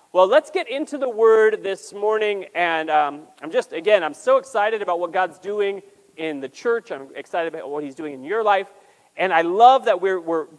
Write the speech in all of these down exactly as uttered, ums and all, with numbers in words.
Well, let's get into the Word this morning, and um, I'm just, again, I'm so excited about what God's doing in the church. I'm excited about what He's doing in your life, and I love that we're we're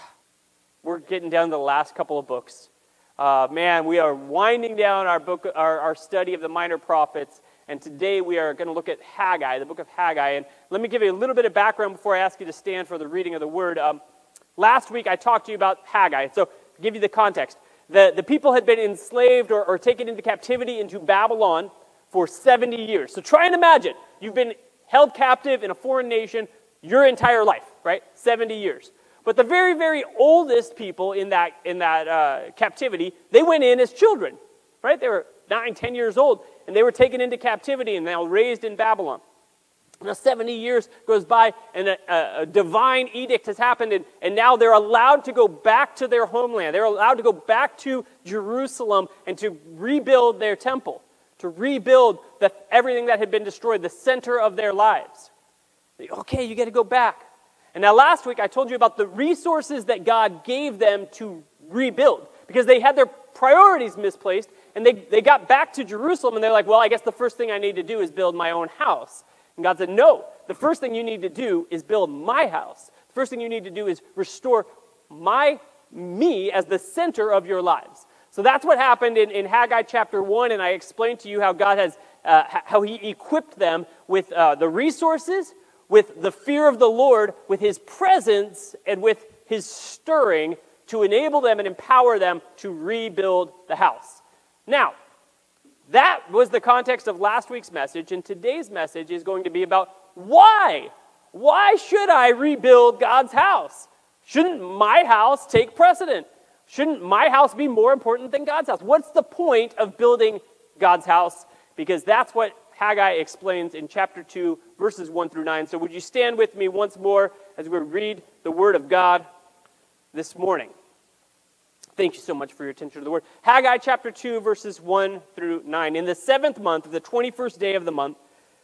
we're getting down to the last couple of books. Uh, man, we are winding down our book, our, our study of the minor prophets, and today we are going to look at Haggai, the book of Haggai. And let me give you a little bit of background before I ask you to stand for the reading of the Word. Um, last week I talked to you about Haggai, so to give you the context. The, the people had been enslaved or, or taken into captivity into Babylon for seventy years. So try and imagine, you've been held captive in a foreign nation your entire life, right? seventy years. But the very, very oldest people in that, in that uh, captivity, they went in as children, right? They were nine, ten years old, and they were taken into captivity and now raised in Babylon. Now seventy years goes by, and a, a, a divine edict has happened, and, and now they're allowed to go back to their homeland. They're allowed to go back to Jerusalem and to rebuild their temple, to rebuild the, everything that had been destroyed, the center of their lives. Okay, you got to go back. And now last week I told you about the resources that God gave them to rebuild, because they had their priorities misplaced, and they, they got back to Jerusalem, and they're like, well, I guess the first thing I need to do is build my own house. And God said, no, the first thing you need to do is build my house. The first thing you need to do is restore my, me as the center of your lives. So that's what happened in, in Haggai chapter one, and I explained to you how God has, uh, how He equipped them with uh, the resources, with the fear of the Lord, with His presence, and with His stirring to enable them and empower them to rebuild the house. Now, that was the context of last week's message, and today's message is going to be about why. Why should I rebuild God's house? Shouldn't my house take precedent? Shouldn't my house be more important than God's house? What's the point of building God's house? Because that's what Haggai explains in chapter two, verses one through nine. So would you stand with me once more as we read the Word of God this morning? Thank you so much for your attention to the Word. Haggai chapter two, verses one through nine. In the seventh month, of the twenty-first day of the month,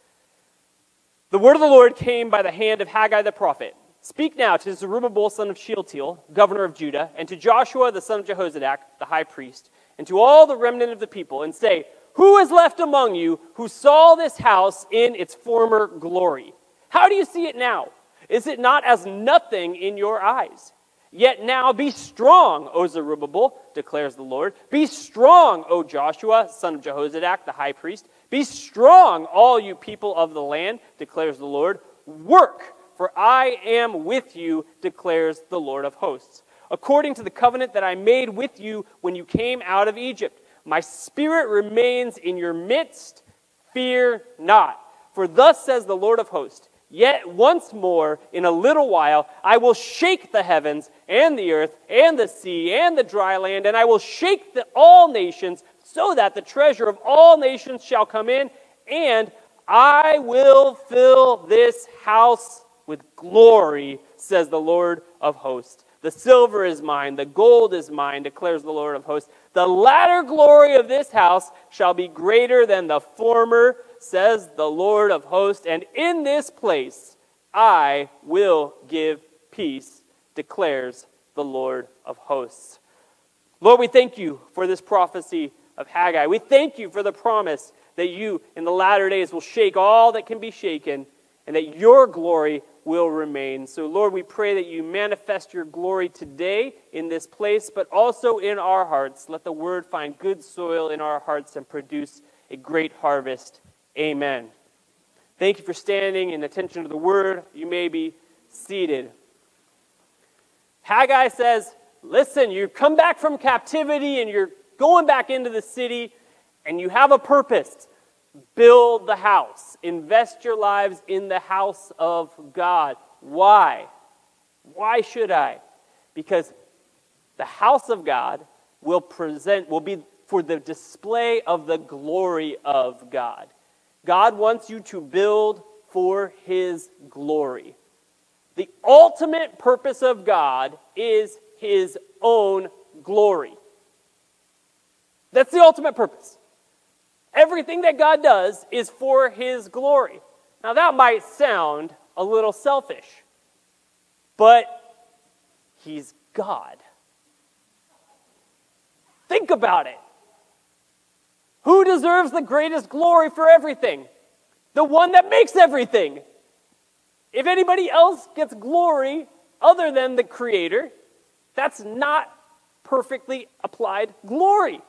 the word of the Lord came by the hand of Haggai the prophet. Speak now to Zerubbabel son of Shealtiel, governor of Judah, and to Joshua the son of Jehozadak, the high priest, and to all the remnant of the people, and say, who is left among you who saw this house in its former glory? How do you see it now? Is it not as nothing in your eyes? Yet now be strong, O Zerubbabel, declares the Lord. Be strong, O Joshua, son of Jehozadak, the high priest. Be strong, all you people of the land, declares the Lord. Work, for I am with you, declares the Lord of hosts. According to the covenant that I made with you when you came out of Egypt, my spirit remains in your midst. Fear not. For thus says the Lord of hosts, yet once more, in a little while, I will shake the heavens and the earth and the sea and the dry land, and I will shake the, all nations, so that the treasure of all nations shall come in, and I will fill this house with glory, says the Lord of hosts. The silver is mine, the gold is mine, declares the Lord of hosts. The latter glory of this house shall be greater than the former, says the Lord of hosts, and in this place I will give peace, declares the Lord of hosts. Lord, we thank you for this prophecy of Haggai. We thank you for the promise that you in the latter days will shake all that can be shaken, and that your glory will remain. So Lord, we pray that you manifest your glory today in this place, but also in our hearts. Let the word find good soil in our hearts and produce a great harvest. Amen. Thank you for standing in attention to the word. You may be seated. Haggai says, listen, you come back from captivity and you're going back into the city and you have a purpose. Build the house. Invest your lives in the house of God. Why? Why should I? Because the house of God will present, will be for the display of the glory of God. God wants you to build for His glory. The ultimate purpose of God is His own glory. That's the ultimate purpose. Everything that God does is for His glory. Now that might sound a little selfish, but He's God. Think about it. Who deserves the greatest glory for everything? The one that makes everything. If anybody else gets glory other than the Creator, that's not perfectly applied glory.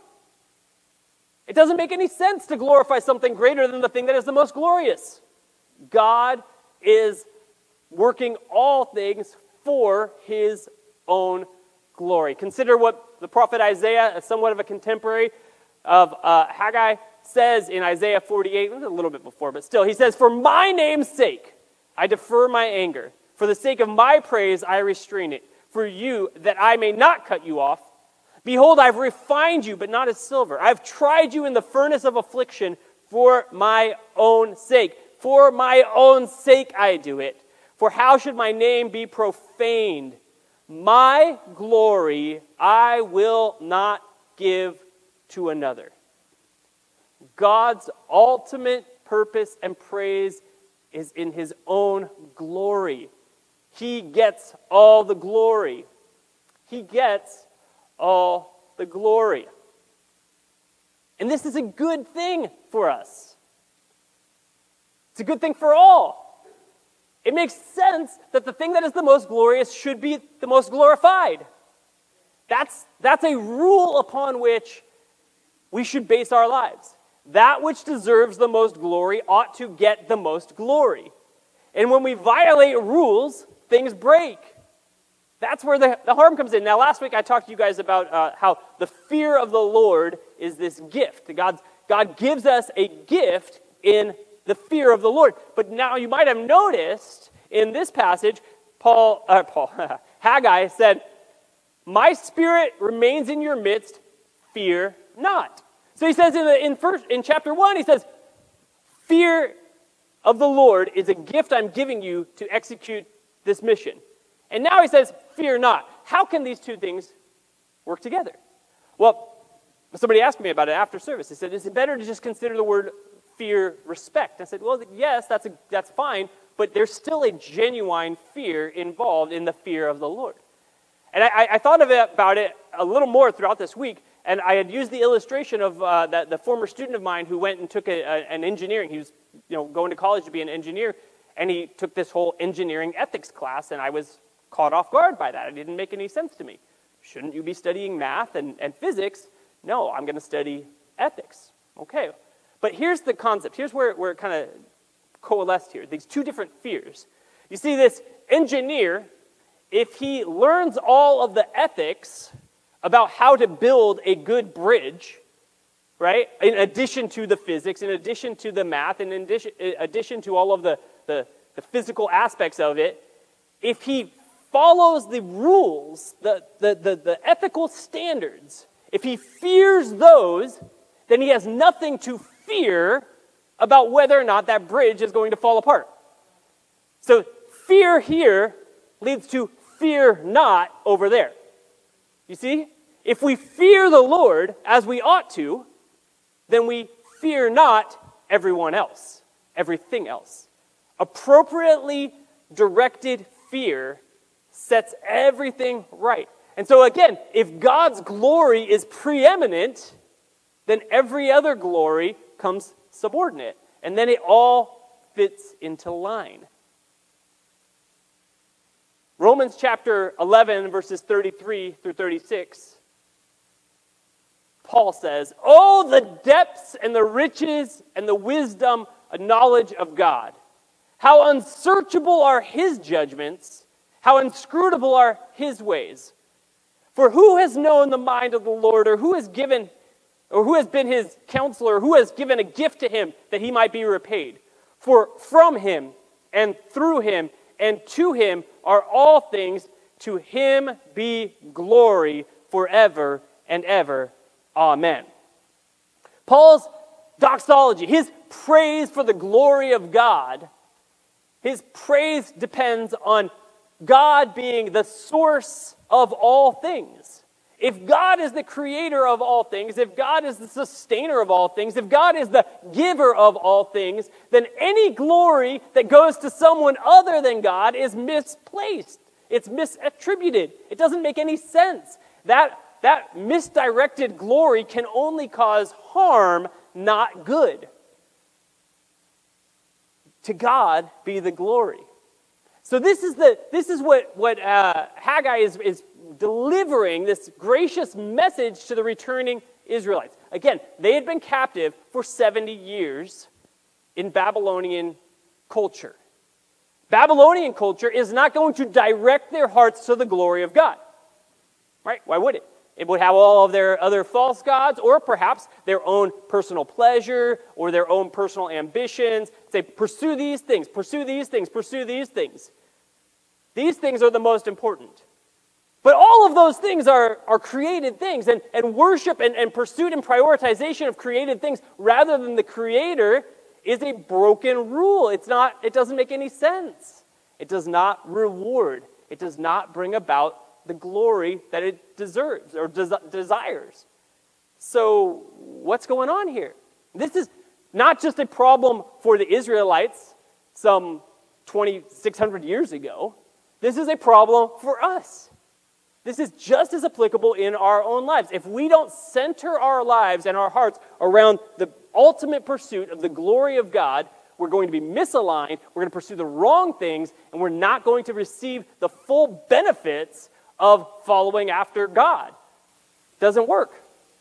It doesn't make any sense to glorify something greater than the thing that is the most glorious. God is working all things for His own glory. Consider what the prophet Isaiah, somewhat of a contemporary of uh, Haggai, says in Isaiah forty-eight, a little bit before, but still, he says, "For my name's sake, I defer my anger. For the sake of my praise, I restrain it. For you, that I may not cut you off. Behold, I've refined you, but not as silver. I've tried you in the furnace of affliction for my own sake. For my own sake I do it. For how should my name be profaned? My glory I will not give to another." God's ultimate purpose and praise is in His own glory. He gets all the glory. He gets all the glory. And this is a good thing for us. It's a good thing for all. It makes sense that the thing that is the most glorious should be the most glorified. That's, that's a rule upon which we should base our lives. That which deserves the most glory ought to get the most glory. And when we violate rules, things break. That's where the, the harm comes in. Now, last week I talked to you guys about uh, how the fear of the Lord is this gift. God's, God gives us a gift in the fear of the Lord. But now you might have noticed in this passage, Paul, uh, Paul Haggai said, "My spirit remains in your midst, fear not." So he says in, the, in, first, in chapter one, he says, fear of the Lord is a gift I'm giving you to execute this mission. And now he says, fear not. How can these two things work together? Well, somebody asked me about it after service. They said, is it better to just consider the word fear respect? I said, well, yes, that's, a, that's fine, but there's still a genuine fear involved in the fear of the Lord. And I, I thought of it, about it a little more throughout this week, and I had used the illustration of uh, that the former student of mine who went and took a, a, an engineering. He was, you know, going to college to be an engineer, and he took this whole engineering ethics class, and I was caught off guard by that. It didn't make any sense to me. Shouldn't you be studying math and, and physics? No, I'm going to study ethics. Okay. But here's the concept. Here's where, where it kind of coalesced here. These two different fears. You see, this engineer, if he learns all of the ethics about how to build a good bridge, right, in addition to the physics, in addition to the math, in addition, in addition to all of the, the, the physical aspects of it, if he follows the rules, the, the, the, the ethical standards, if he fears those, then he has nothing to fear about whether or not that bridge is going to fall apart. So fear here leads to fear not over there. You see? If we fear the Lord as we ought to, then we fear not everyone else, everything else. Appropriately directed fear sets everything right. And so again, if God's glory is preeminent, then every other glory comes subordinate. And then it all fits into line. Romans chapter eleven, verses thirty-three through thirty-six, Paul says, "Oh, the depths and the riches and the wisdom and knowledge of God! How unsearchable are His judgments, how inscrutable are His ways! For who has known the mind of the Lord, or who has given, or who has been His counselor, or who has given a gift to Him that He might be repaid? For from Him and through Him and to Him are all things. To Him be glory forever and ever. Amen." Paul's doxology, his praise for the glory of God, his praise depends on God being the source of all things. If God is the creator of all things, if God is the sustainer of all things, if God is the giver of all things, then any glory that goes to someone other than God is misplaced. It's misattributed. It doesn't make any sense. That, that misdirected glory can only cause harm, not good. To God be the glory. So this is the this is what what uh, Haggai is is delivering, this gracious message to the returning Israelites. Again, they had been captive for seventy years in Babylonian culture. Babylonian culture is not going to direct their hearts to the glory of God. Right? Why would it? It would have all of their other false gods, or perhaps their own personal pleasure or their own personal ambitions. Say, pursue these things, pursue these things, pursue these things. These things are the most important. But all of those things are, are created things, and, and worship and, and pursuit and prioritization of created things rather than the Creator is a broken rule. It's not, it doesn't make any sense. It does not reward. It does not bring about the glory that it deserves or des- desires. So what's going on here? This is not just a problem for the Israelites some twenty-six hundred years ago. This is a problem for us. This is just as applicable in our own lives. If we don't center our lives and our hearts around the ultimate pursuit of the glory of God, we're going to be misaligned, we're going to pursue the wrong things, and we're not going to receive the full benefits of following after God. Doesn't work.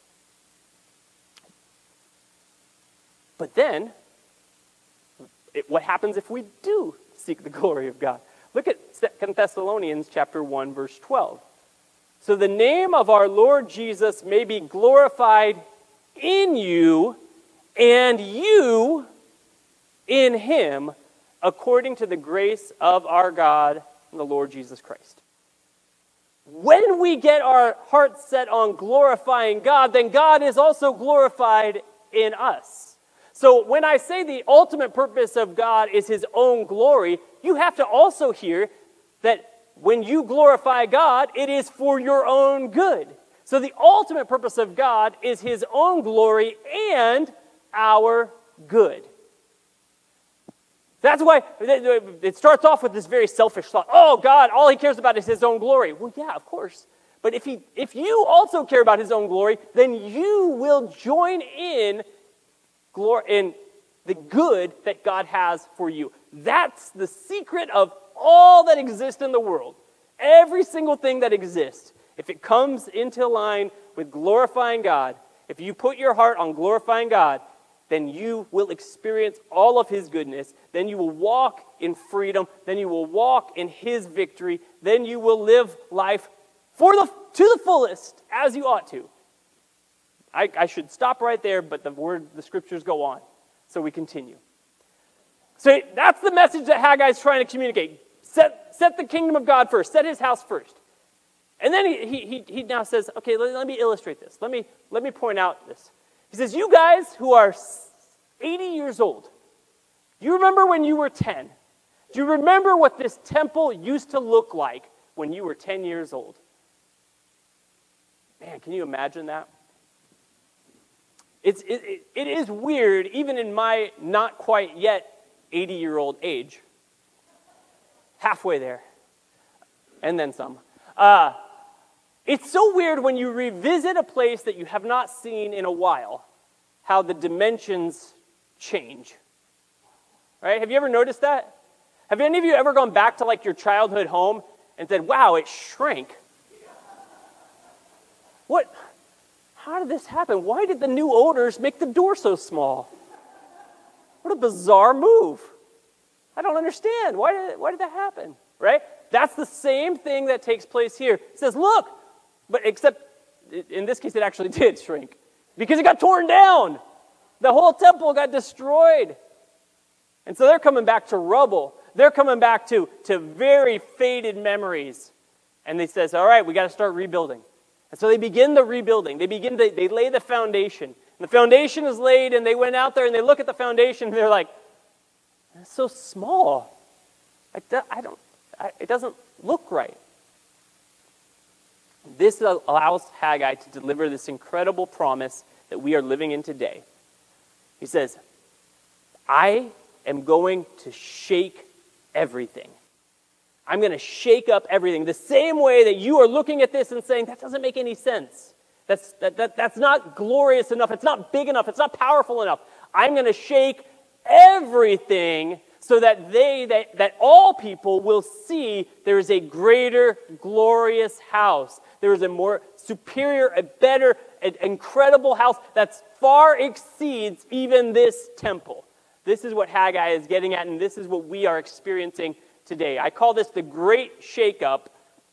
But then, it, what happens if we do seek the glory of God? Look at Second Thessalonians chapter one, verse twelve. So the name of our Lord Jesus may be glorified in you, and you in him, according to the grace of our God and the Lord Jesus Christ. When we get our hearts set on glorifying God, then God is also glorified in us. So when I say the ultimate purpose of God is his own glory, you have to also hear that when you glorify God, it is for your own good. So the ultimate purpose of God is his own glory and our good. That's why it starts off with this very selfish thought. Oh, God, all he cares about is his own glory. Well, yeah, of course. But if he, if you also care about his own glory, then you will join in, glory, in the good that God has for you. That's the secret of all that exists in the world. Every single thing that exists, if it comes into line with glorifying God, if you put your heart on glorifying God, then you will experience all of his goodness. Then you will walk in freedom. Then you will walk in his victory. Then you will live life for the to the fullest, as you ought to. I, I should stop right there, but the word, the scriptures go on. So we continue. So that's the message that Haggai is trying to communicate. Set, set the kingdom of God first. Set his house first. And then he, he, he now says, okay, let, let me illustrate this. Let me, let me point out this. He says, you guys who are eighty years old, do you remember when you were ten? Do you remember what this temple used to look like when you were ten years old? Man, can you imagine that? It's, it, it, it is weird, even in my not quite yet eighty-year-old age. Halfway there. And then some. Uh, it's so weird when you revisit a place that you have not seen in a while, how the dimensions change. Right? Have you ever noticed that? Have any of you ever gone back to like your childhood home and said, wow, it shrank? What? How did this happen? Why did the new owners make the door so small? What a bizarre move. I don't understand. Why did, why did that happen? Right? That's the same thing that takes place here. It says, look, but except in this case it actually did shrink because it got torn down. The whole temple got destroyed. And so they're coming back to rubble. They're coming back to, to very faded memories. And they says, all right, we got to start rebuilding. And so they begin the rebuilding. They begin to, they lay the foundation. And the foundation is laid, and they went out there and they look at the foundation and they're like, it's so small. I, I don't, I, it doesn't look right. This allows Haggai to deliver this incredible promise that we are living in today. He says, I am going to shake everything. I'm going to shake up everything. The same way that you are looking at this and saying, that doesn't make any sense. That's, that, that, that's not glorious enough. It's not big enough. It's not powerful enough. I'm going to shake everything so that they, that, that all people will see there is a greater, glorious house. There is a more superior, a better, an incredible house that far exceeds even this temple. This is what Haggai is getting at, and this is what we are experiencing today. I call this the great shakeup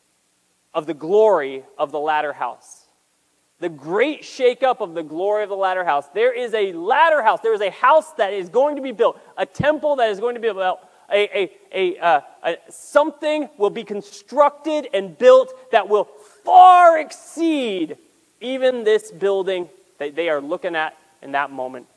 of the glory of the latter house. The great shakeup of the glory of the latter house. There is a latter house. There is a house that is going to be built. A temple that is going to be built. A, a, a, uh, a, something will be constructed and built that will far exceed even this building that they are looking at in that moment.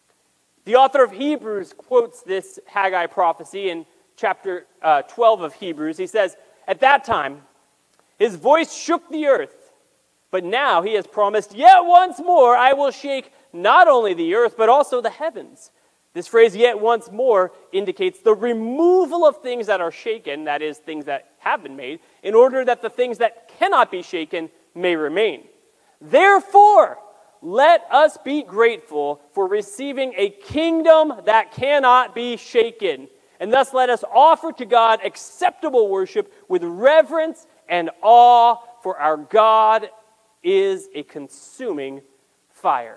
The author of Hebrews quotes this Haggai prophecy in chapter uh, twelve of Hebrews. He says, "At that time, his voice shook the earth. But now he has promised, yet once more I will shake not only the earth, but also the heavens." This phrase, "yet once more," indicates the removal of things that are shaken, that is, things that have been made, in order that the things that cannot be shaken may remain. "Therefore, let us be grateful for receiving a kingdom that cannot be shaken. And thus let us offer to God acceptable worship with reverence and awe, for our God is a consuming fire."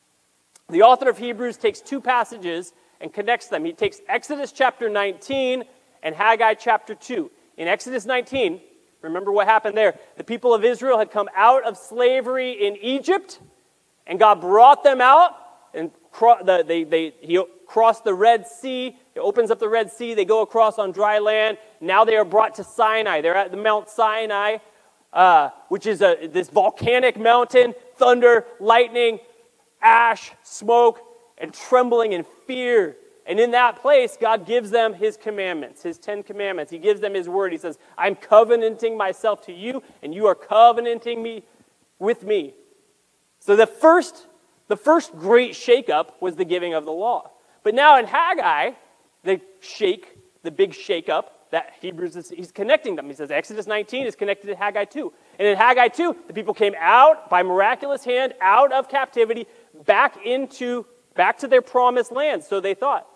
The author of Hebrews takes two passages and connects them. He takes Exodus chapter nineteen and Haggai chapter two. In Exodus nineteen, remember what happened there. The people of Israel had come out of slavery in Egypt, and God brought them out, and cro- the, they, they, he crossed the Red Sea. He opens up the Red Sea. They go across on dry land. Now they are brought to Sinai. They're at the Mount Sinai. Uh, which is a, this volcanic mountain, thunder, lightning, ash, smoke, and trembling and fear. And in that place, God gives them his commandments, his Ten Commandments. He gives them his word. He says, "I'm covenanting myself to you, and you are covenanting me with me." So the first, the first great shakeup was the giving of the law. But now in Haggai, the shake, the big shakeup, that Hebrews is, he's connecting them. He says Exodus nineteen is connected to Haggai two. And in Haggai two, the people came out by miraculous hand, out of captivity, back into, back to their promised land, so they thought.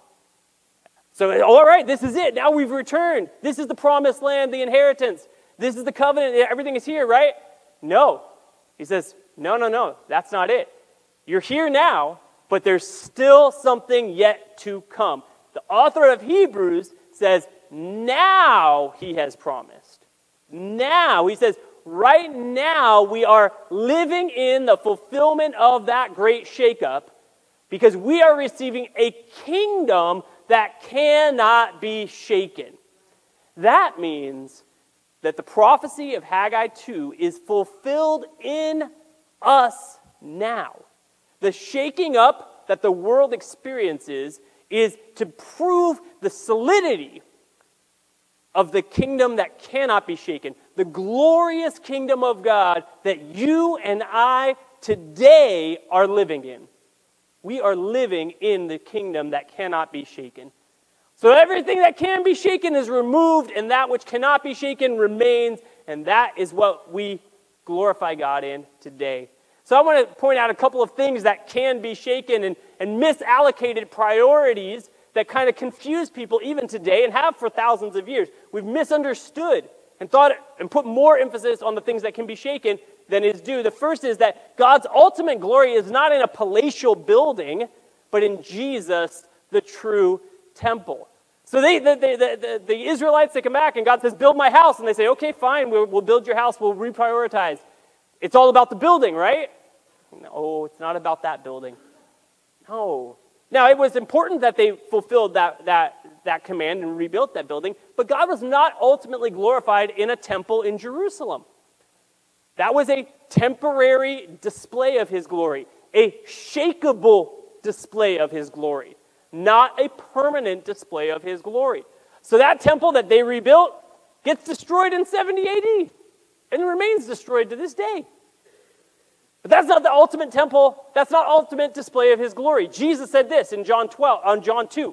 So, all right, this is it. Now we've returned. This is the promised land, the inheritance. This is the covenant. Everything is here, right? No. He says, no, no, no, that's not it. You're here now, but there's still something yet to come. The author of Hebrews says, now he has promised. Now, he says, right now we are living in the fulfillment of that great shakeup because we are receiving a kingdom that cannot be shaken. That means that the prophecy of Haggai two is fulfilled in us now. The shaking up that the world experiences is to prove the solidity of the kingdom that cannot be shaken. The glorious kingdom of God that you and I today are living in. We are living in the kingdom that cannot be shaken. So everything that can be shaken is removed, and that which cannot be shaken remains, and that is what we glorify God in today. So I want to point out a couple of things that can be shaken and, and misallocated priorities that kind of confuse people even today and have for thousands of years. We've misunderstood and thought and put more emphasis on the things that can be shaken than is due. The first is that God's ultimate glory is not in a palatial building, but in Jesus, the true temple. So they, the, the, the, the Israelites, they come back and God says, build my house. And they say, okay, fine, we'll, we'll build your house, we'll reprioritize. It's all about the building, right? No, it's not about that building. No. Now, it was important that they fulfilled that, that, that command and rebuilt that building, but God was not ultimately glorified in a temple in Jerusalem. That was a temporary display of his glory, a shakeable display of his glory, not a permanent display of his glory. So that temple that they rebuilt gets destroyed in seventy A D and remains destroyed to this day. But that's not the ultimate temple. That's not ultimate display of his glory. Jesus said this in John twelve, on John two.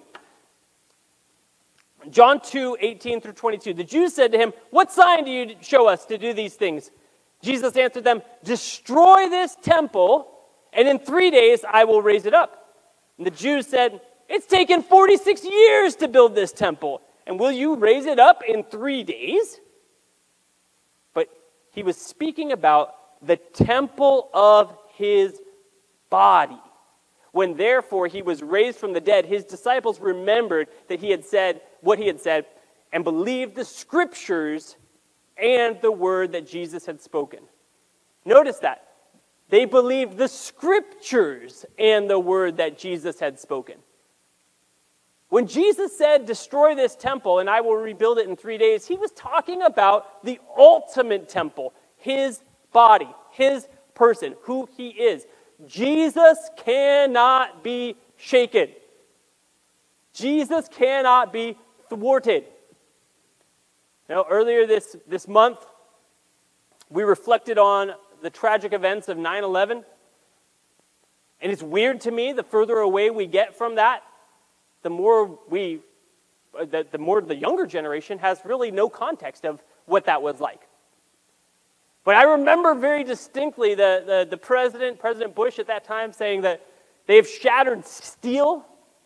John two, eighteen through twenty-two. The Jews said to him, what sign do you show us to do these things? Jesus answered them, "Destroy this temple, and in three days I will raise it up." And the Jews said, "It's taken forty-six years to build this temple, and will you raise it up in three days?" But he was speaking about the temple of his body. When therefore he was raised from the dead, his disciples remembered that he had said what he had said and believed the scriptures and the word that Jesus had spoken. Notice that. They believed the scriptures and the word that Jesus had spoken. When Jesus said, "Destroy this temple and I will rebuild it in three days," he was talking about the ultimate temple, his body, his person, who he is. Jesus cannot be shaken. Jesus cannot be thwarted. You know, earlier this, this month, we reflected on the tragic events of nine eleven. And it's weird to me, the further away we get from that, the more we, the, the more the younger generation has really no context of what that was like. But I remember very distinctly the, the, the president, President Bush at that time, saying that they have shattered steel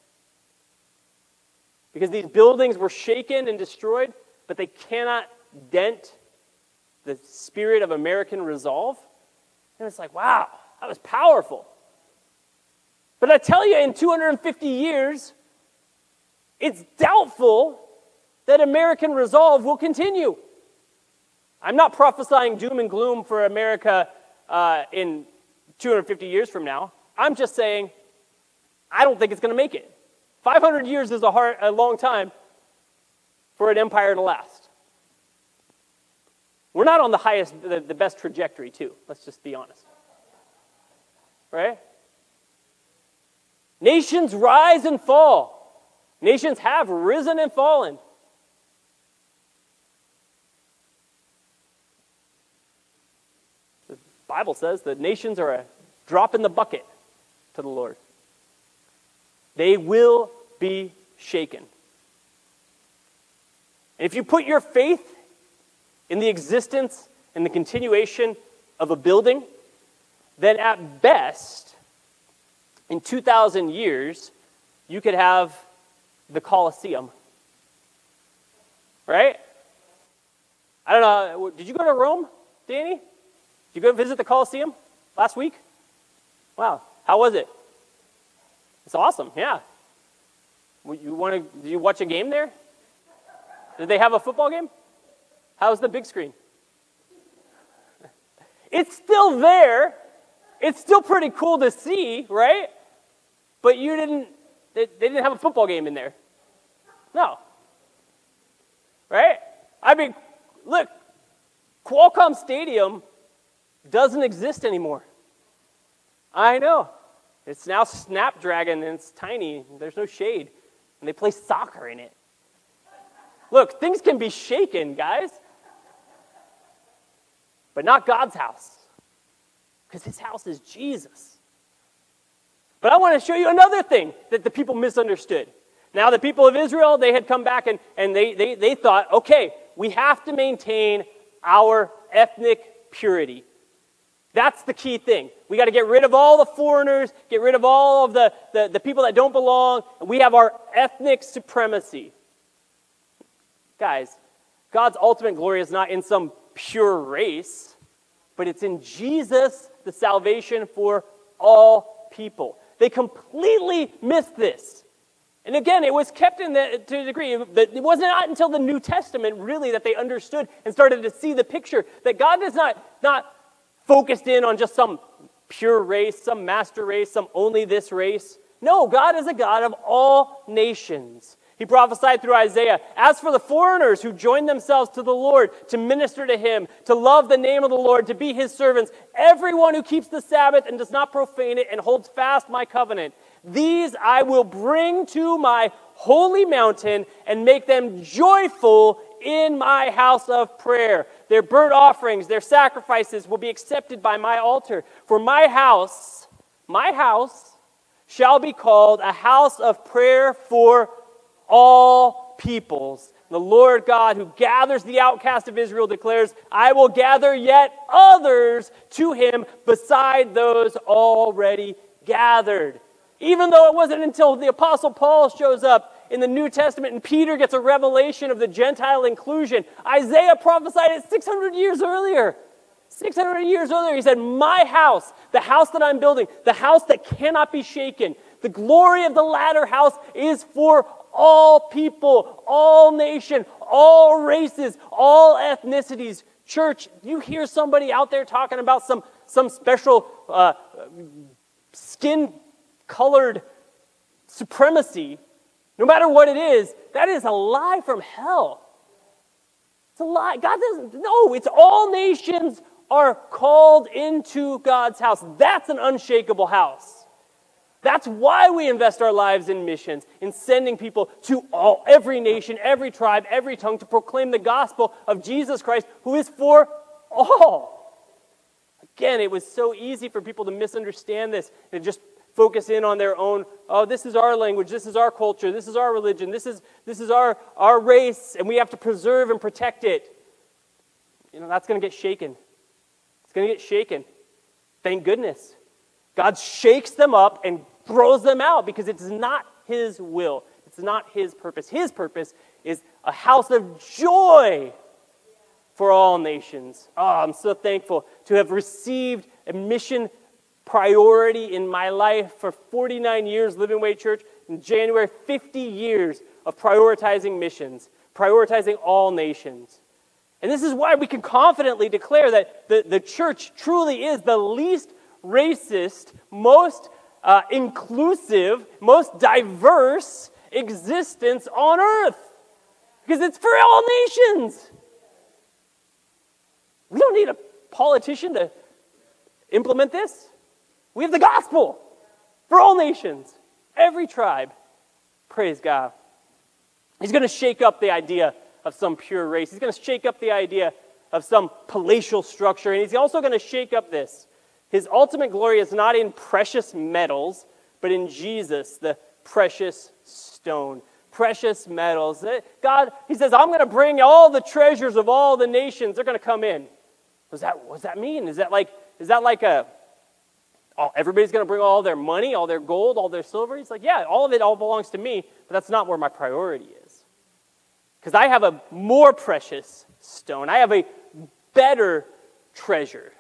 because these buildings were shaken and destroyed, but they cannot dent the spirit of American resolve. And it's like, wow, that was powerful. But I tell you, in two hundred fifty years, it's doubtful that American resolve will continue. I'm not prophesying doom and gloom for America uh, in two hundred fifty years from now. I'm just saying I don't think it's going to make it. five hundred years is a, hard, a long time for an empire to last. We're not on the highest, the, the best trajectory, too. Let's just be honest. Right? Nations rise and fall. Nations have risen and fallen. The Bible says that nations are a drop in the bucket to the Lord. They will be shaken. And if you put your faith in the existence and the continuation of a building, then at best, in two thousand years, you could have the Colosseum. Right? I don't know, did you go to Rome, Danny? Did you go visit the Colosseum last week? Wow, how was it? It's awesome, yeah. You want to? Did you watch a game there? Did they have a football game? How's the big screen? It's still there. It's still pretty cool to see, right? But you didn't, they, they didn't have a football game in there. No. Right? I mean, look, Qualcomm Stadium doesn't exist anymore. I know. It's now Snapdragon and it's tiny. There's no shade. And they play soccer in it. Look, things can be shaken, guys. But not God's house. Because his house is Jesus. But I want to show you another thing that the people misunderstood. Now, the people of Israel, they had come back and, and they, they, they thought, okay, we have to maintain our ethnic purity. That's the key thing. We got to get rid of all the foreigners, get rid of all of the, the, the people that don't belong, and we have our ethnic supremacy. Guys, God's ultimate glory is not in some pure race, but it's in Jesus, the salvation for all people. They completely missed this. And again, it was kept in the, to a degree, that it wasn't until the New Testament really that they understood and started to see the picture that God is not, not focused in on just some pure race, some master race, some only this race. No, God is a God of all nations. He prophesied through Isaiah, as for the foreigners who join themselves to the Lord to minister to him, to love the name of the Lord, to be his servants, everyone who keeps the Sabbath and does not profane it and holds fast my covenant, these I will bring to my holy mountain and make them joyful in my house of prayer. Their burnt offerings, their sacrifices will be accepted by my altar. For my house, my house shall be called a house of prayer for all peoples. The Lord God, who gathers the outcast of Israel, declares, I will gather yet others to him beside those already gathered. Even though it wasn't until the Apostle Paul shows up in the New Testament and Peter gets a revelation of the Gentile inclusion, Isaiah prophesied it six hundred years earlier. six hundred years earlier, he said, my house, the house that I'm building, the house that cannot be shaken, the glory of the latter house is for all people, all nation, all races, all ethnicities. Church, you hear somebody out there talking about some, some special uh, skin-colored supremacy, no matter what it is, that is a lie from hell. It's a lie. God doesn't, no, it's all nations are called into God's house. That's an unshakable house. That's why we invest our lives in missions, in sending people to all, every nation, every tribe, every tongue, to proclaim the gospel of Jesus Christ, who is for all. Again, it was so easy for people to misunderstand this and just focus in on their own, oh, this is our language, this is our culture, this is our religion, this is, this is our, our race, and we have to preserve and protect it. You know, that's going to get shaken. It's going to get shaken. Thank goodness. God shakes them up and throws them out because it's not his will. It's not his purpose. His purpose is a house of joy for all nations. Oh, I'm so thankful to have received a mission priority in my life for forty-nine years, Living Way Church. In January, fifty years of prioritizing missions, prioritizing all nations. And this is why we can confidently declare that the, the church truly is the least racist, most uh, inclusive, most diverse existence on earth. Because it's for all nations. We don't need a politician to implement this. We have the gospel for all nations, every tribe. Praise God. He's going to shake up the idea of some pure race. He's going to shake up the idea of some palatial structure. And he's also going to shake up this. His ultimate glory is not in precious metals, but in Jesus, the precious stone. Precious metals. God, he says, I'm going to bring all the treasures of all the nations. They're going to come in. What does that, what does that mean? Is that like, is that like a, oh, everybody's going to bring all their money, all their gold, all their silver? He's like, yeah, all of it all belongs to me, but that's not where my priority is. Because I have a more precious stone. I have a better treasure.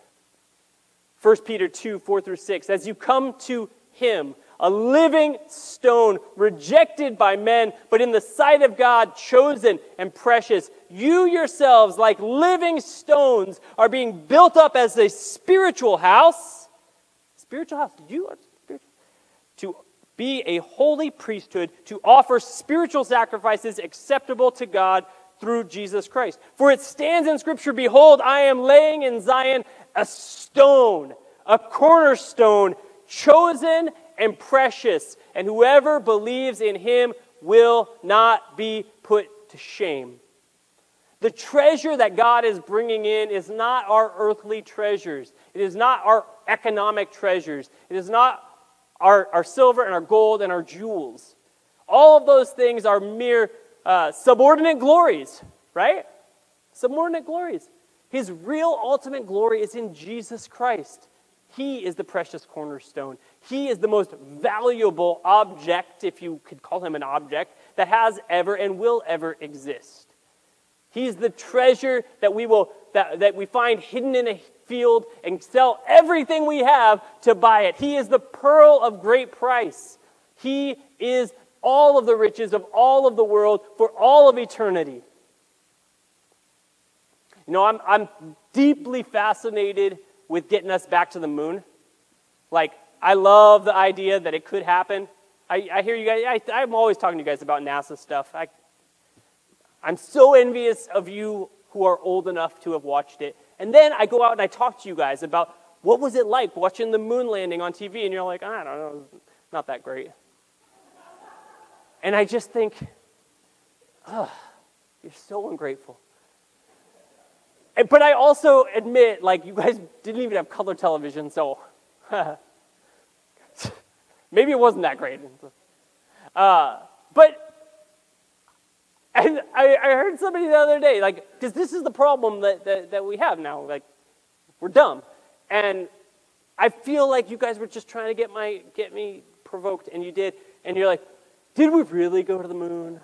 First Peter two, four through six, as you come to him, a living stone, rejected by men, but in the sight of God, chosen and precious, you yourselves, like living stones, are being built up as a spiritual house. Spiritual house. You are spiritual. To be a holy priesthood, to offer spiritual sacrifices acceptable to God through Jesus Christ. For it stands in Scripture, behold, I am laying in Zion a stone, a cornerstone, chosen and precious, and whoever believes in him will not be put to shame. The treasure that God is bringing in is not our earthly treasures. It is not our economic treasures. It is not our, our silver and our gold and our jewels. All of those things are mere uh, subordinate glories, right? Subordinate glories. His real ultimate glory is in Jesus Christ. He is the precious cornerstone. He is the most valuable object, if you could call him an object, that has ever and will ever exist. He's the treasure that we will that, that we find hidden in a field and sell everything we have to buy it. He is the pearl of great price. He is all of the riches of all of the world for all of eternity. You know, I'm I'm deeply fascinated with getting us back to the moon. Like, I love the idea that it could happen. I, I hear you guys, I, I'm always talking to you guys about NASA stuff. I, I'm so envious of you who are old enough to have watched it. And then I go out and I talk to you guys about what was it like watching the moon landing on T V, and you're like, I don't know, not that great. And I just think, oh, you're so ungrateful. But I also admit, like, you guys didn't even have color television, so maybe it wasn't that great. Uh, but And I, I heard somebody the other day, like, because this is the problem that, that, that we have now. Like, we're dumb. And I feel like you guys were just trying to get my get me provoked, and you did. And you're like, did we really go to the moon?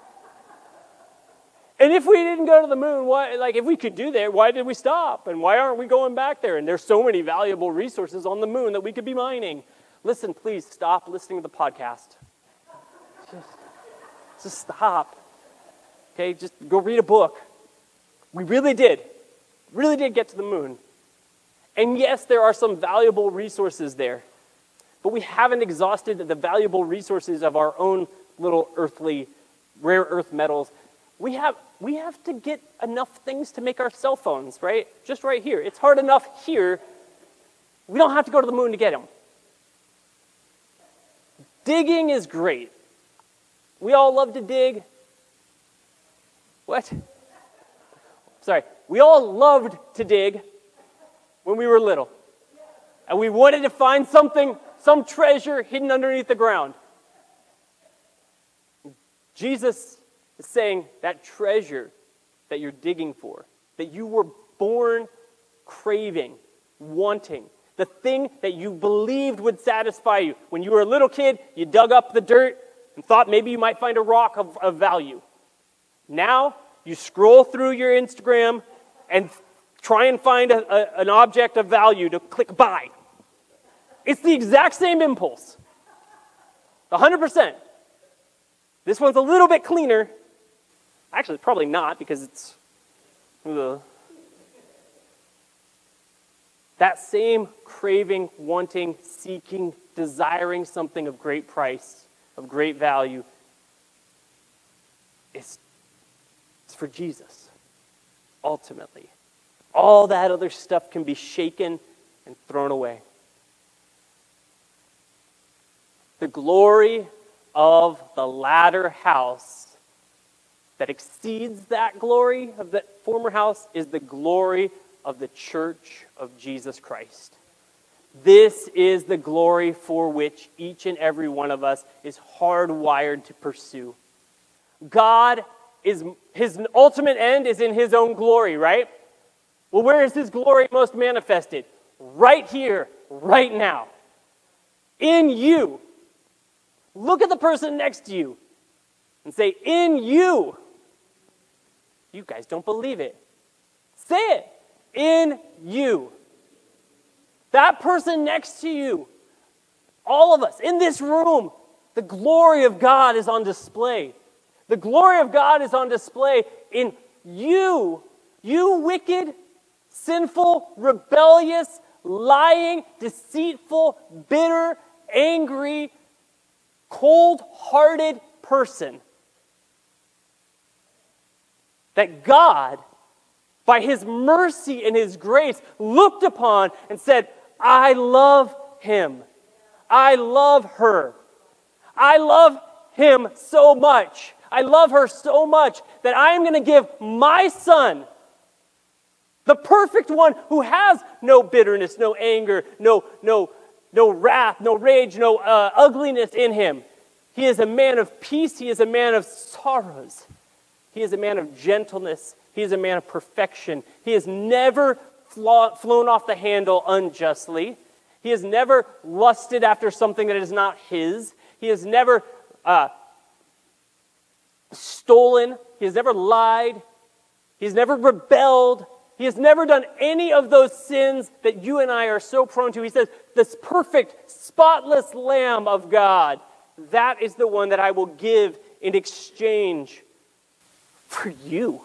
And if we didn't go to the moon, why? Like, if we could do that, why did we stop? And why aren't we going back there? And there's so many valuable resources on the moon that we could be mining. Listen, please stop listening to the podcast. Just, just stop. Okay, just go read a book. We really did. Really did get to the moon. And yes, there are some valuable resources there. But we haven't exhausted the valuable resources of our own little earthly, rare earth metals. We have, we have to get enough things to make our cell phones, right? Just right here. It's hard enough here. We don't have to go to the moon to get them. Digging is great. We all love to dig. What? Sorry. We all loved to dig when we were little. And we wanted to find something, some treasure hidden underneath the ground. Jesus is saying that treasure that you're digging for, that you were born craving, wanting, the thing that you believed would satisfy you. When you were a little kid, you dug up the dirt and thought maybe you might find a rock of, of value. Now, you scroll through your Instagram and try and find a, a, an object of value to click buy. It's the exact same impulse. one hundred percent. This one's a little bit cleaner. Actually, probably not, because it's... Ugh. That same craving, wanting, seeking, desiring something of great price, of great value, is it's for Jesus, ultimately. All that other stuff can be shaken and thrown away. The glory of the latter house that exceeds that glory of that former house is the glory of the church of Jesus Christ. This is the glory for which each and every one of us is hardwired to pursue. God is, his ultimate end is in his own glory, right? Well, where is his glory most manifested? Right here, right now. In you. Look at the person next to you and say, in you. You guys don't believe it. Say it. In you. That person next to you. All of us in this room. The glory of God is on display. The glory of God is on display in you. You wicked, sinful, rebellious, lying, deceitful, bitter, angry, cold-hearted person. That God, by his mercy and his grace, looked upon and said, I love him. I love her. I love him so much. I love her so much that I am going to give my son, the perfect one who has no bitterness, no anger, no, no, no wrath, no rage, no uh, ugliness in him. He is a man of peace. He is a man of sorrows. He is a man of gentleness. He is a man of perfection. He has never flaw, flown off the handle unjustly. He has never lusted after something that is not his. He has never uh, stolen. He has never lied. He has never rebelled. He has never done any of those sins that you and I are so prone to. He says, this perfect, spotless Lamb of God, that is the one that I will give in exchange for you.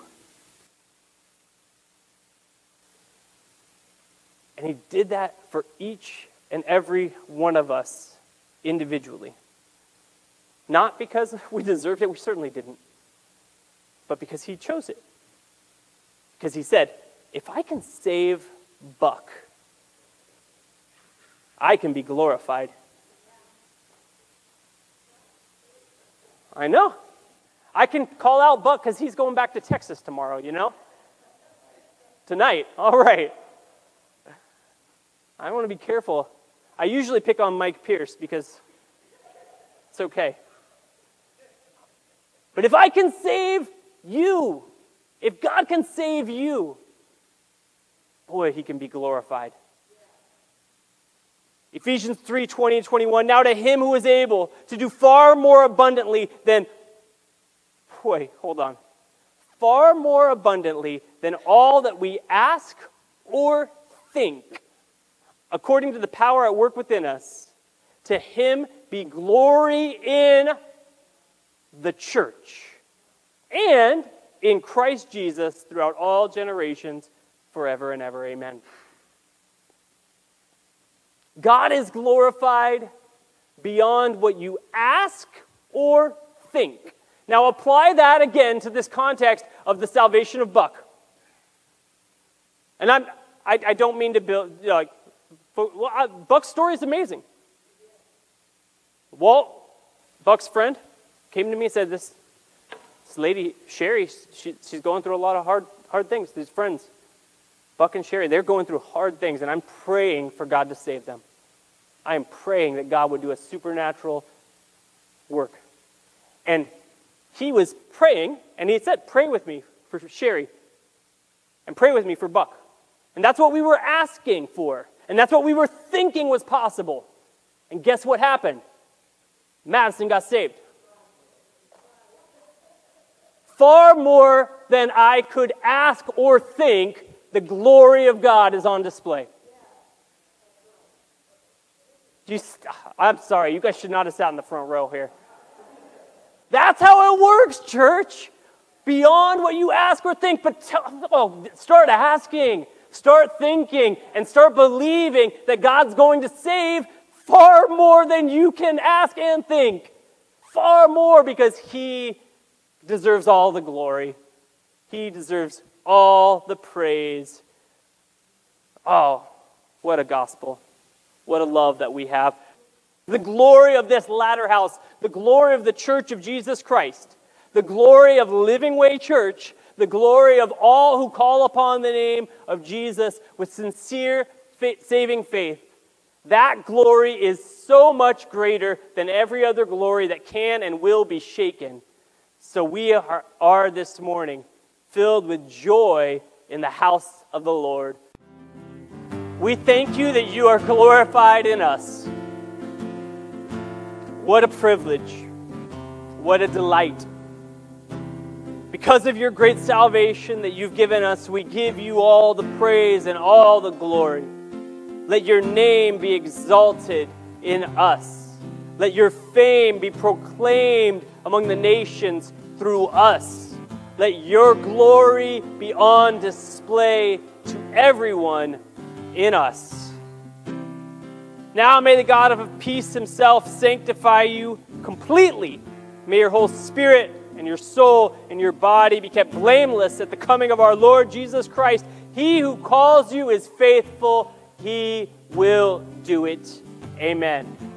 And he did that for each and every one of us individually. Not because we deserved it, we certainly didn't, but because he chose it. Because he said, if I can save Buck, I can be glorified. I know. I can call out Buck because he's going back to Texas tomorrow, you know? Tonight. All right. I want to be careful. I usually pick on Mike Pierce because it's okay. But if I can save You. If God can save you, boy, he can be glorified. Ephesians three, twenty and twenty-one, now to him who is able to do far more abundantly than, boy, hold on, far more abundantly than all that we ask or think, according to the power at work within us, to him be glory in the church and in Christ Jesus throughout all generations, forever and ever. Amen. God is glorified beyond what you ask or think. Now apply that again to this context of the salvation of Buck. And I'm, I, I don't mean to build, you know, like, well, I, Buck's story is amazing. Walt, Buck's friend, came to me and said, this, this lady, Sherry, she, she's going through a lot of hard, hard things. These friends, Buck and Sherry, they're going through hard things, and I'm praying for God to save them. I am praying that God would do a supernatural work. And he was praying, and he said, pray with me for Sherry, and pray with me for Buck. And that's what we were asking for, and that's what we were thinking was possible. And guess what happened? Madison got saved. Far more than I could ask or think, the glory of God is on display. You, I'm sorry, you guys should not have sat in the front row here. That's how it works, church. Beyond what you ask or think, but tell, oh, start asking, start thinking, and start believing that God's going to save far more than you can ask and think. Far more, because he deserves all the glory. He deserves all the praise. Oh, what a gospel. What a love that we have. The glory of this latter house, the glory of the church of Jesus Christ, the glory of Living Way Church, the glory of all who call upon the name of Jesus with sincere fa- saving faith. That glory is so much greater than every other glory that can and will be shaken. So we are, are this morning filled with joy in the house of the Lord. We thank you that you are glorified in us. What a privilege. What a delight. Because of your great salvation that you've given us, we give you all the praise and all the glory. Let your name be exalted in us. Let your fame be proclaimed among the nations through us. Let your glory be on display to everyone in us. Now may the God of peace himself sanctify you completely. May your whole spirit and your soul and your body be kept blameless at the coming of our Lord Jesus Christ. He who calls you is faithful. He will do it. Amen.